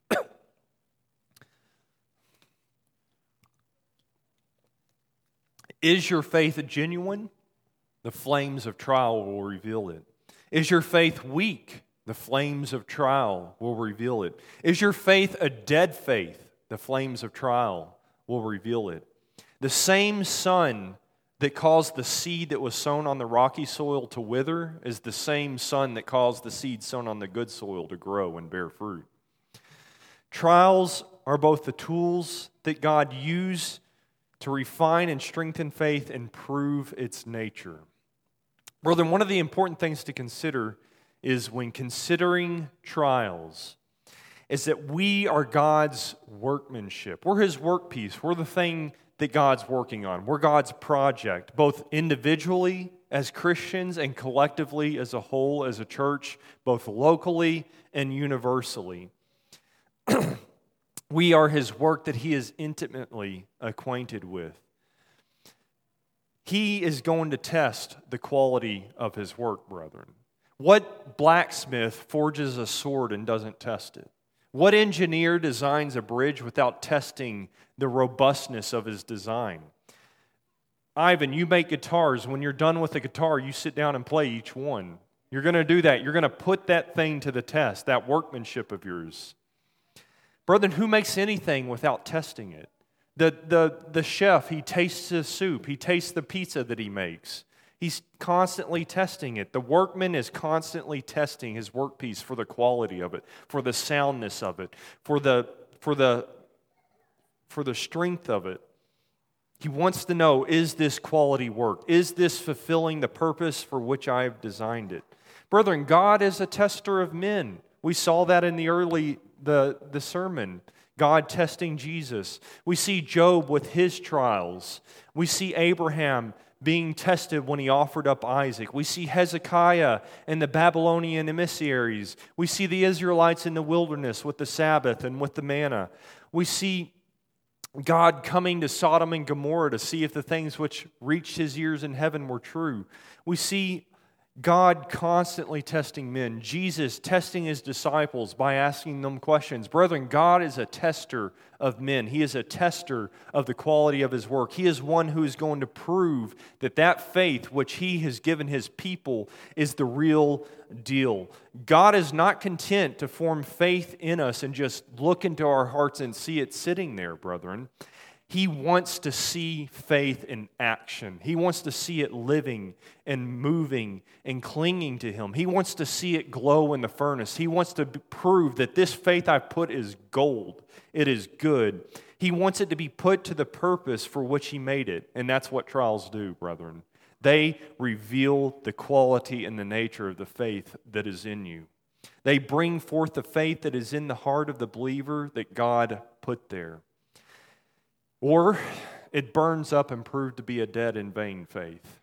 Is your faith genuine? The flames of trial will reveal it. Is your faith weak? The flames of trial will reveal it. Is your faith a dead faith? The flames of trial will reveal it. The same sun that caused the seed that was sown on the rocky soil to wither is the same sun that caused the seed sown on the good soil to grow and bear fruit. Trials are both the tools that God used to refine and strengthen faith and prove its nature. Brethren, one of the important things to consider is when considering trials is that we are God's workmanship. We're His workpiece. We're the thing that God's working on. We're God's project, both individually as Christians and collectively as a whole, as a church, both locally and universally. We are His work that He is intimately acquainted with. He is going to test the quality of His work, brethren. What blacksmith forges a sword and doesn't test it? What engineer designs a bridge without testing the robustness of his design? Ivan, you make guitars. When you're done with the guitar, you sit down and play each one. You're going to do that. You're going to put that thing to the test, that workmanship of yours. Brethren, who makes anything without testing it? The chef, he tastes his soup. He tastes the pizza that he makes. He's constantly testing it. The workman is constantly testing his workpiece for the quality of it, for the soundness of it, for the strength of it. He wants to know, is this quality work? Is this fulfilling the purpose for which I have designed it? Brethren, God is a tester of men. We saw that in the sermon. God testing Jesus. We see Job with his trials. We see Abraham being tested when he offered up Isaac. We see Hezekiah and the Babylonian emissaries. We see the Israelites in the wilderness with the Sabbath and with the manna. We see God coming to Sodom and Gomorrah to see if the things which reached His ears in heaven were true. We see God constantly testing men. Jesus testing his disciples by asking them questions. Brethren, God is a tester of men. He is a tester of the quality of his work. He is one who is going to prove that that faith which he has given his people is the real deal. God is not content to form faith in us and just look into our hearts and see it sitting there, brethren. He wants to see faith in action. He wants to see it living and moving and clinging to him. He wants to see it glow in the furnace. He wants to prove that this faith I've put is gold. It is good. He wants it to be put to the purpose for which he made it. And that's what trials do, brethren. They reveal the quality and the nature of the faith that is in you. They bring forth the faith that is in the heart of the believer that God put there. Or it burns up and proved to be a dead and vain faith.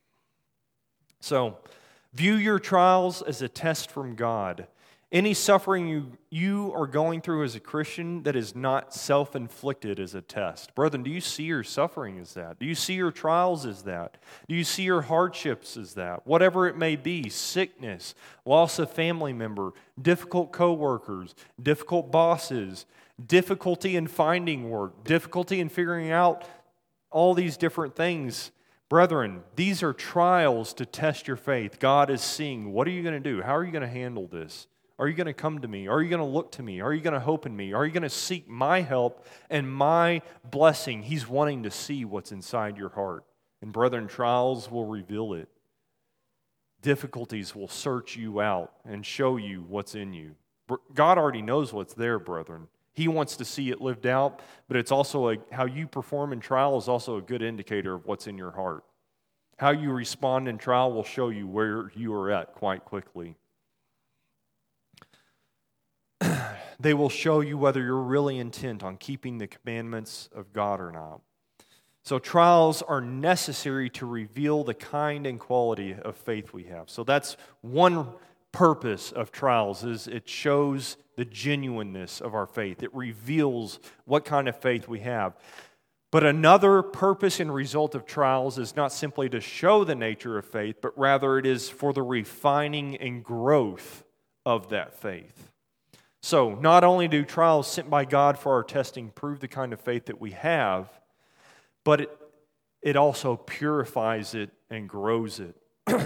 So, view your trials as a test from God. Any suffering you are going through as a Christian that is not self-inflicted is a test. Brethren, do you see your suffering as that? Do you see your trials as that? Do you see your hardships as that? Whatever it may be, sickness, loss of family member, difficult coworkers, difficult bosses, difficulty in finding work, difficulty in figuring out all these different things. Brethren, these are trials to test your faith. God is seeing, what are you going to do? How are you going to handle this? Are you going to come to me? Are you going to look to me? Are you going to hope in me? Are you going to seek my help and my blessing? He's wanting to see what's inside your heart. And brethren, trials will reveal it. Difficulties will search you out and show you what's in you. God already knows what's there, brethren. He wants to see it lived out, but it's also how you perform in trial is also a good indicator of what's in your heart. How you respond in trial will show you where you are at quite quickly. They will show you whether you're really intent on keeping the commandments of God or not. So trials are necessary to reveal the kind and quality of faith we have. So that's one purpose of trials, is it shows the genuineness of our faith. It reveals what kind of faith we have. But another purpose and result of trials is not simply to show the nature of faith, but rather it is for the refining and growth of that faith. So, not only do trials sent by God for our testing prove the kind of faith that we have, but it also purifies it and grows it.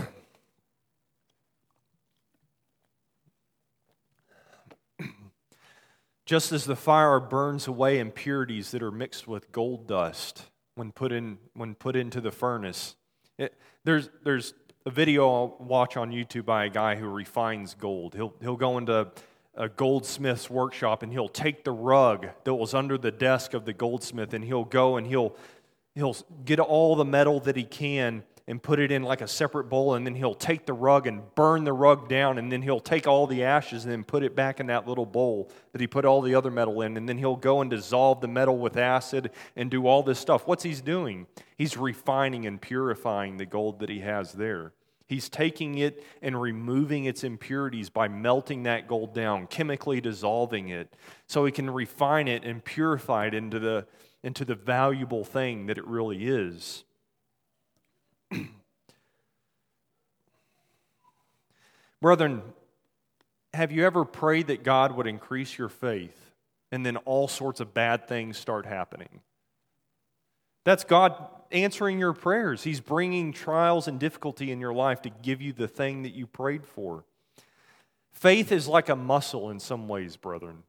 Just as the fire burns away impurities that are mixed with gold dust when put into the furnace. There's a video I'll watch on YouTube by a guy who refines gold. He'll go into a goldsmith's workshop and he'll take the rug that was under the desk of the goldsmith and he'll go and he'll get all the metal that he can and put it in like a separate bowl, and then he'll take the rug and burn the rug down, and then he'll take all the ashes and then put it back in that little bowl that he put all the other metal in, and then he'll go and dissolve the metal with acid and do all this stuff. What's he doing? He's refining and purifying the gold that he has there. He's taking it and removing its impurities by melting that gold down, chemically dissolving it, so he can refine it and purify it into the valuable thing that it really is. Brethren, have you ever prayed that God would increase your faith and then all sorts of bad things start happening? That's God answering your prayers. He's bringing trials and difficulty in your life to give you the thing that you prayed for. Faith is like a muscle in some ways, brethren.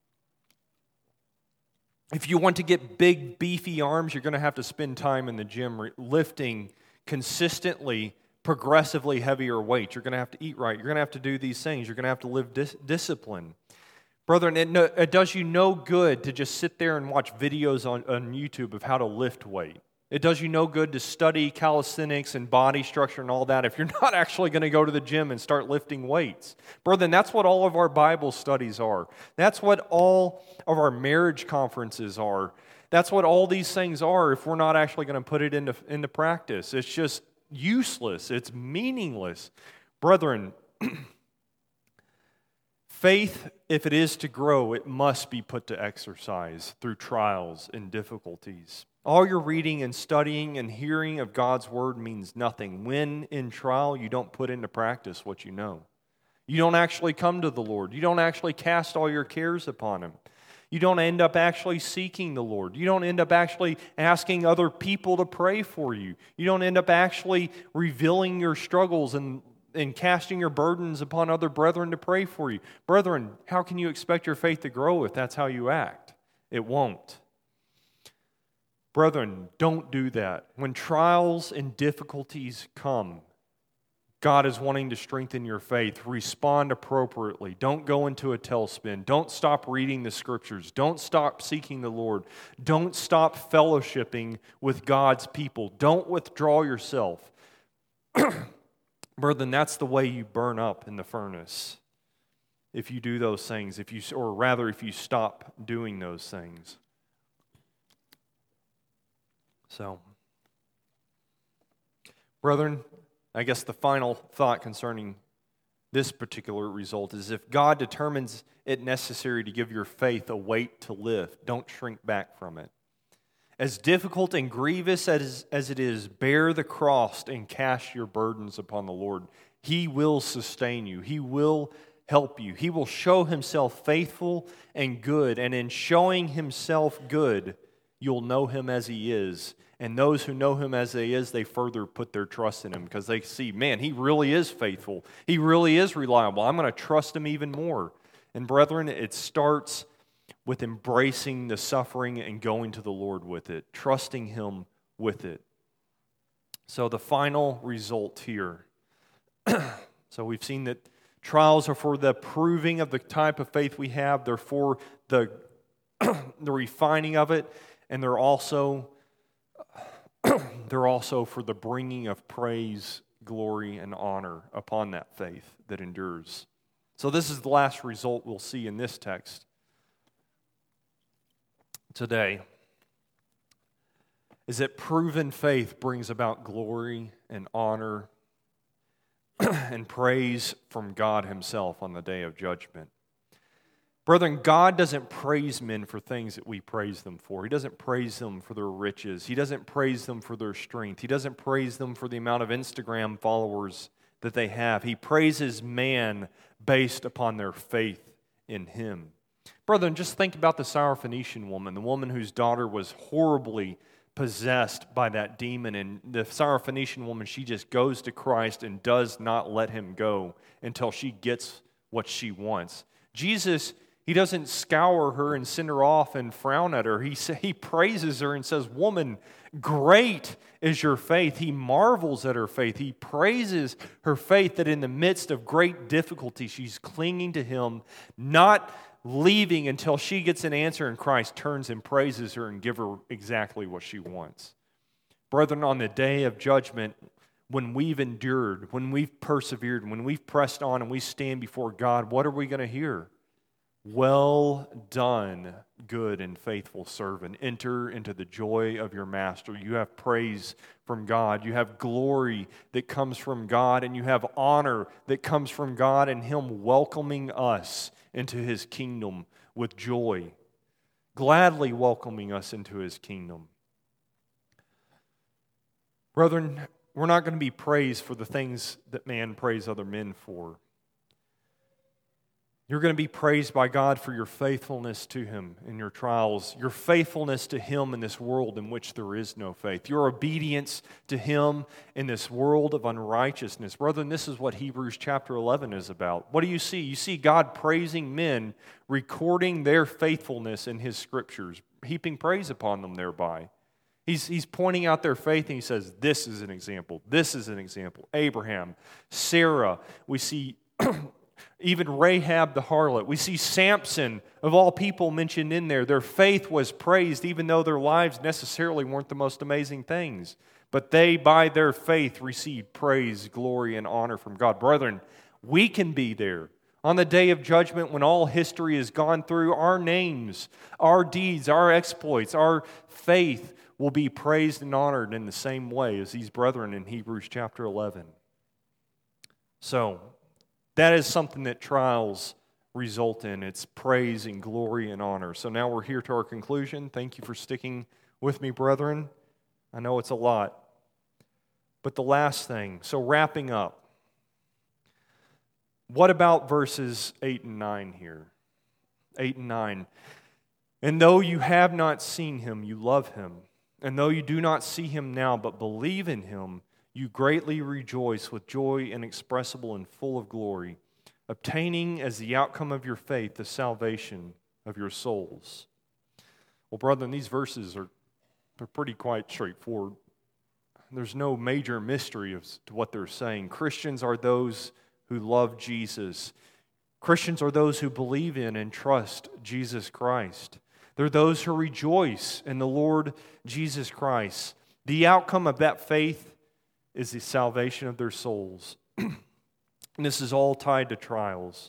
If you want to get big, beefy arms, you're going to have to spend time in the gym lifting consistently, progressively heavier weights. You're going to have to eat right. You're going to have to do these things. You're going to have to live discipline. Brethren, it does you no good to just sit there and watch videos on YouTube of how to lift weight. It does you no good to study calisthenics and body structure and all that if you're not actually going to go to the gym and start lifting weights. Brethren, that's what all of our Bible studies are. That's what all of our marriage conferences are. That's what all these things are if we're not actually going to put it into practice. It's just useless. It's meaningless. Brethren, faith, if it is to grow, it must be put to exercise through trials and difficulties. All your reading and studying and hearing of God's Word means nothing. When in trial, you don't put into practice what you know. You don't actually come to the Lord. You don't actually cast all your cares upon Him. You don't end up actually seeking the Lord. You don't end up actually asking other people to pray for you. You don't end up actually revealing your struggles and casting your burdens upon other brethren to pray for you. Brethren, how can you expect your faith to grow if that's how you act? It won't. Brethren, don't do that. When trials and difficulties come, God is wanting to strengthen your faith. Respond appropriately. Don't go into a tailspin. Don't stop reading the Scriptures. Don't stop seeking the Lord. Don't stop fellowshipping with God's people. Don't withdraw yourself. Brethren, that's the way you burn up in the furnace. If you do those things, if you stop doing those things. So, brethren, I guess the final thought concerning this particular result is if God determines it necessary to give your faith a weight to lift, don't shrink back from it. As difficult and grievous as it is, bear the cross and cast your burdens upon the Lord. He will sustain you. He will help you. He will show Himself faithful and good, and in showing Himself good, you'll know Him as He is. And those who know Him as He is, they further put their trust in Him because they see, man, He really is faithful. He really is reliable. I'm going to trust Him even more. And brethren, it starts with embracing the suffering and going to the Lord with it, trusting Him with it. So the final result here. So we've seen that trials are for the proving of the type of faith we have. They're for the refining of it, and they're also for the bringing of praise, glory, and honor upon that faith that endures. So this is the last result we'll see in this text today, is that proven faith brings about glory and honor and praise from God Himself on the day of judgment. Brethren, God doesn't praise men for things that we praise them for. He doesn't praise them for their riches. He doesn't praise them for their strength. He doesn't praise them for the amount of Instagram followers that they have. He praises man based upon their faith in Him. Brethren, just think about the Syrophoenician woman, the woman whose daughter was horribly possessed by that demon. And the Syrophoenician woman, she just goes to Christ and does not let Him go until she gets what she wants. Jesus, He doesn't scour her and send her off and frown at her. He praises her and says, "Woman, great is your faith." He marvels at her faith. He praises her faith that in the midst of great difficulty, she's clinging to Him, not leaving until she gets an answer, and Christ turns and praises her and gives her exactly what she wants. Brethren, on the day of judgment, when we've endured, when we've persevered, when we've pressed on and we stand before God, what are we going to hear? "Well done, good and faithful servant. Enter into the joy of your master." You have praise from God. You have glory that comes from God, and you have honor that comes from God and Him welcoming us into His kingdom with joy, gladly welcoming us into His kingdom. Brethren, we're not going to be praised for the things that man praise other men for. You're going to be praised by God for your faithfulness to Him in your trials, your faithfulness to Him in this world in which there is no faith, your obedience to Him in this world of unrighteousness. Brethren, this is what Hebrews chapter 11 is about. What do you see? You see God praising men, recording their faithfulness in His Scriptures, heaping praise upon them thereby. He's pointing out their faith, and He says, this is an example. This is an example. Abraham, Sarah, we see even Rahab the harlot. We see Samson, of all people, mentioned in there. Their faith was praised, even though their lives necessarily weren't the most amazing things. But they, by their faith, received praise, glory, and honor from God. Brethren, we can be there. On the day of judgment, when all history is gone through, our names, our deeds, our exploits, our faith will be praised and honored in the same way as these brethren in Hebrews chapter 11. So, that is something that trials result in. It's praise and glory and honor. So now we're here to our conclusion. Thank you for sticking with with me, brethren? I know it's a lot. But the last thing, so wrapping up, what about verses 8 and 9 here? 8 and 9. And though you have not seen him, you love him. And though you do not see him now, but believe in him, you greatly rejoice with joy inexpressible and full of glory, obtaining as the outcome of your faith the salvation of your souls. Well, brethren, these verses they're pretty quite straightforward. There's no major mystery as to what they're saying. Christians are those who love Jesus. Christians are those who believe in and trust Jesus Christ. They're those who rejoice in the Lord Jesus Christ. The outcome of that faith is the salvation of their souls. And this is all tied to trials.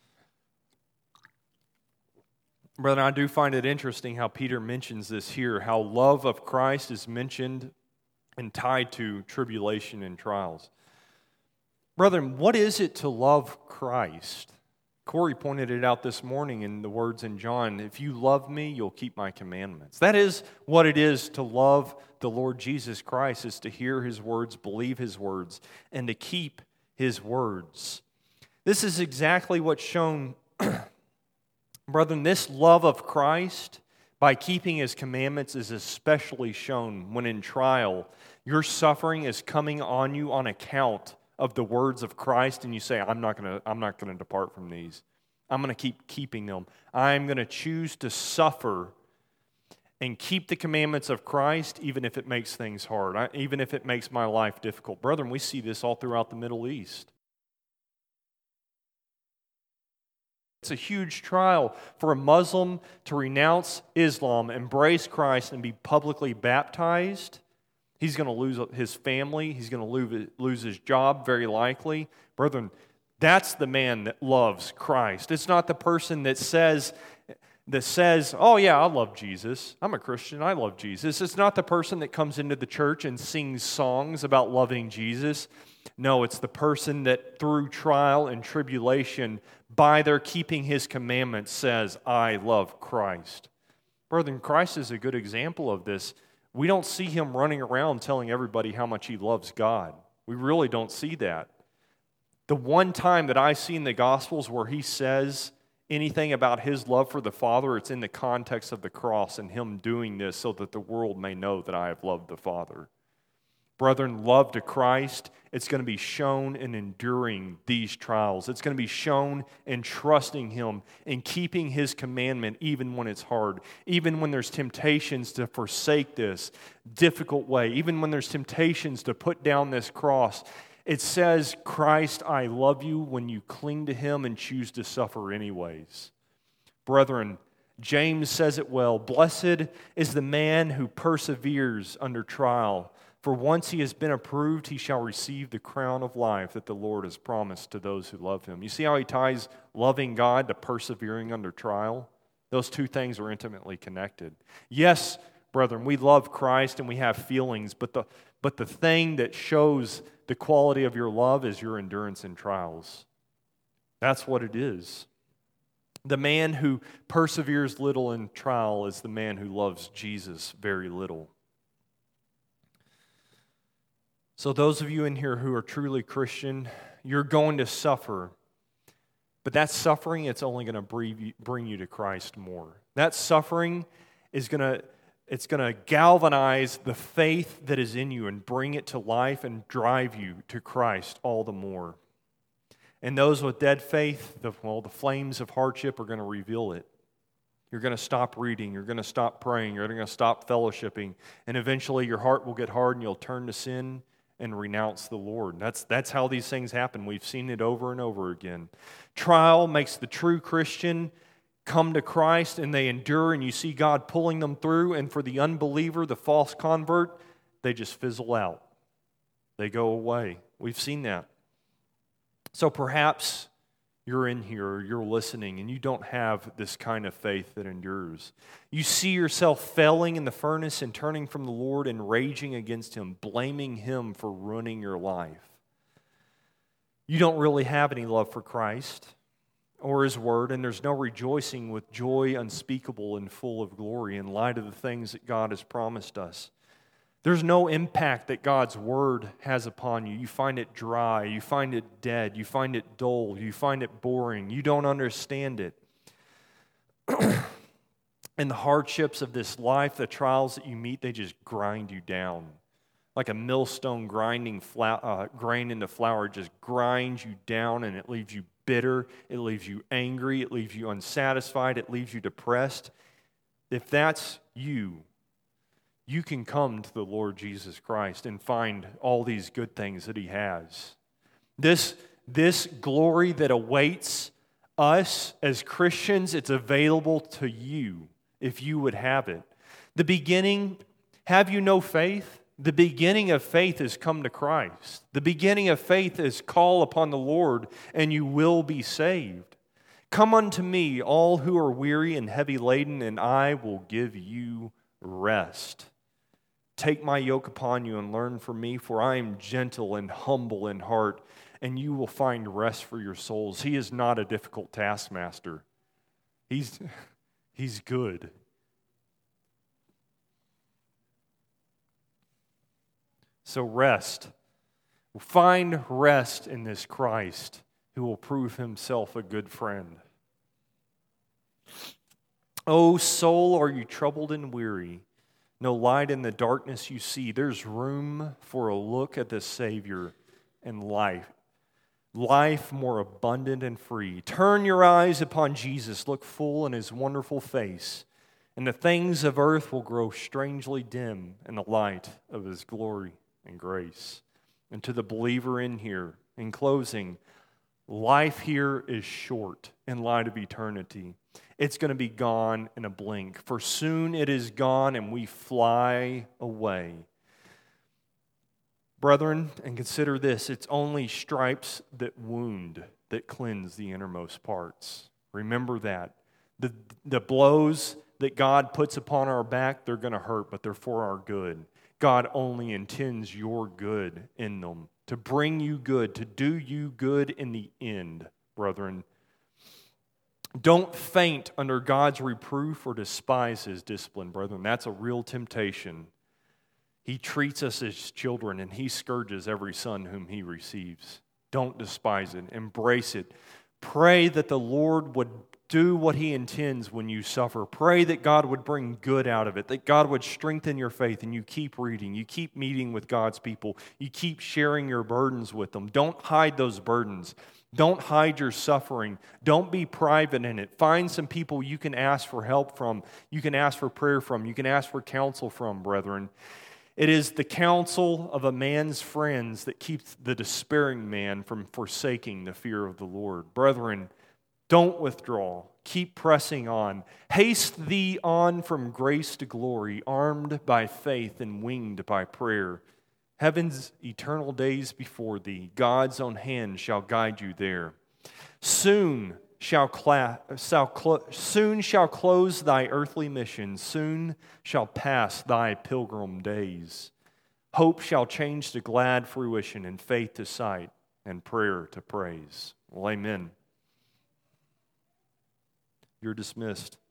Brethren, I do find it interesting how Peter mentions this here, how love of Christ is mentioned and tied to tribulation and trials. Brethren, what is it to love Christ? Corey pointed it out this morning in the words in John, if you love me, you'll keep my commandments. That is what it is to love the Lord Jesus Christ, is to hear his words, believe his words, and to keep his words. This is exactly what's shown, brethren, this love of Christ by keeping his commandments is especially shown when in trial your suffering is coming on you on account of the words of Christ, and you say, I'm not going to depart from these. I'm going to keep keeping them. I'm going to choose to suffer and keep the commandments of Christ, even if it makes things hard, even if it makes my life difficult. Brethren, we see this all throughout the Middle East. It's a huge trial for a Muslim to renounce Islam, embrace Christ, and be publicly baptized. He's going to lose his family. He's going to lose his job, very likely. Brethren, that's the man that loves Christ. It's not the person that says, oh yeah, I love Jesus. I'm a Christian. I love Jesus. It's not the person that comes into the church and sings songs about loving Jesus. No, it's the person that through trial and tribulation, by their keeping his commandments, says, I love Christ. Brethren, Christ is a good example of this. We don't see him running around telling everybody how much he loves God. We really don't see that. The one time that I see in the Gospels where he says anything about his love for the Father, it's in the context of the cross and him doing this so that the world may know that I have loved the Father. Brethren, love to Christ, it's going to be shown in enduring these trials. It's going to be shown in trusting him and keeping his commandment even when it's hard, even when there's temptations to forsake this difficult way, even when there's temptations to put down this cross. It says, Christ, I love you when you cling to him and choose to suffer anyways. Brethren, James says it well, blessed is the man who perseveres under trial. For once he has been approved, he shall receive the crown of life that the Lord has promised to those who love him. You see how he ties loving God to persevering under trial? Those two things are intimately connected. Yes, brethren, we love Christ and we have feelings, but the thing that shows the quality of your love is your endurance in trials. That's what it is. The man who perseveres little in trial is the man who loves Jesus very little. So those of you in here who are truly Christian, you're going to suffer. But that suffering, it's only going to bring you to Christ more. That suffering is going to galvanize the faith that is in you and bring it to life and drive you to Christ all the more. And those with dead faith, the flames of hardship are going to reveal it. You're going to stop reading. You're going to stop praying. You're going to stop fellowshipping. And eventually your heart will get hard and you'll turn to sin and renounce the Lord. That's how these things happen. We've seen it over and over again. Trial makes the true Christian come to Christ and they endure, and you see God pulling them through. And for the unbeliever, the false convert, they just fizzle out. They go away. We've seen that. So perhaps you're in here, or you're listening, and you don't have this kind of faith that endures. You see yourself failing in the furnace and turning from the Lord and raging against him, blaming him for ruining your life. You don't really have any love for Christ, or His Word, and there's no rejoicing with joy unspeakable and full of glory in light of the things that God has promised us. There's no impact that God's Word has upon you. You find it dry, you find it dead, you find it dull, you find it boring, you don't understand it. And the hardships of this life, the trials that you meet, they just grind you down. Like a millstone grinding grain into flour, just grinds you down, and it leaves you bitter, it leaves you angry, it leaves you unsatisfied, it leaves you depressed. If that's you, you can come to the Lord Jesus Christ and find all these good things that He has. This glory that awaits us as Christians, it's available to you if you would have it. The beginning, have you no faith? The beginning of faith is come to Christ. The beginning of faith is call upon the Lord, and you will be saved. Come unto me, all who are weary and heavy laden, and I will give you rest. Take my yoke upon you and learn from me, for I am gentle and humble in heart, and you will find rest for your souls. He is not a difficult taskmaster. He's good. So rest. Find rest in this Christ who will prove Himself a good friend. O soul, are you troubled and weary? No light in the darkness you see. There's room for a look at the Savior and life. Life more abundant and free. Turn your eyes upon Jesus. Look full in His wonderful face. And the things of earth will grow strangely dim in the light of His glory and grace. And to the believer in here, in closing, life here is short in light of eternity. It's going to be gone in a blink. For soon it is gone and we fly away. Brethren, and consider this, it's only stripes that wound, that cleanse the innermost parts. Remember that. The blows that God puts upon our back, they're going to hurt, but they're for our good. God only intends your good in them, to bring you good, to do you good in the end, brethren. Don't faint under God's reproof or despise His discipline, brethren. That's a real temptation. He treats us as children, and He scourges every son whom He receives. Don't despise it. Embrace it. Pray that the Lord would do what He intends when you suffer. Pray that God would bring good out of it, that God would strengthen your faith, and you keep reading, you keep meeting with God's people, you keep sharing your burdens with them. Don't hide those burdens. Don't hide your suffering. Don't be private in it. Find some people you can ask for help from, you can ask for prayer from, you can ask for counsel from, brethren. It is the counsel of a man's friends that keeps the despairing man from forsaking the fear of the Lord. Brethren, don't withdraw. Keep pressing on. Haste thee on from grace to glory, armed by faith and winged by prayer. Heaven's eternal days before thee, God's own hand shall guide you there. Soon shall close thy earthly mission, soon shall pass thy pilgrim days. Hope shall change to glad fruition, and faith to sight, and prayer to praise. Well, amen. You're dismissed.